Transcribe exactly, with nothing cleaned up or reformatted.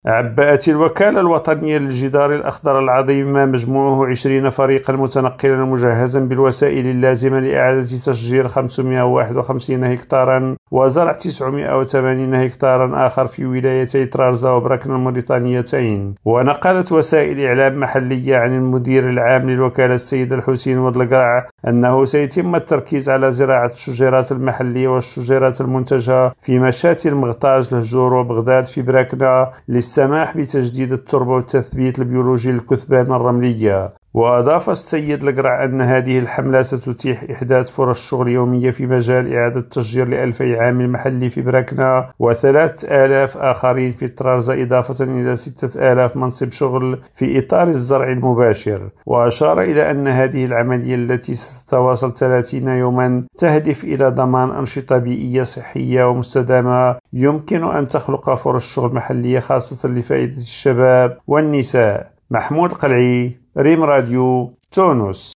عبأت الوكالة الوطنية للجدار الأخضر العظيم مجموعه عشرين فريقا متنقلا مجهزا بالوسائل اللازمة لإعادة تشجير خمسمائة وواحد وخمسين هكتارا وزرع تسعمائة وثمانين هكتارا آخر في ولايتي طرارزة وبركنا الموريتانيتين. ونقلت وسائل إعلام محلية عن المدير العام للوكالة السيد الحسين ودلقرع أنه سيتم التركيز على زراعة الشجيرات المحلية والشجيرات المنتجة في مشاتي المغطاج الهجور وبغداد في براكنا للسماح بتجديد التربة والتثبيت البيولوجي للكثبان الرملية. وأضاف السيد القرع أن هذه الحملة ستتيح إحداث فرص شغل يومية في مجال إعادة التشجير لألفي عامل محلي في براكنا وثلاثة آلاف آخرين في طرارزة، إضافة إلى ستة آلاف منصب شغل في إطار الزرع المباشر. وأشار إلى أن هذه العملية التي ستتواصل ثلاثين يوما تهدف إلى ضمان أنشطة بيئية صحية ومستدامة يمكن أن تخلق فرص شغل محلية خاصة لفائدة الشباب والنساء. محمود قلعي، ريم راديو، تونس.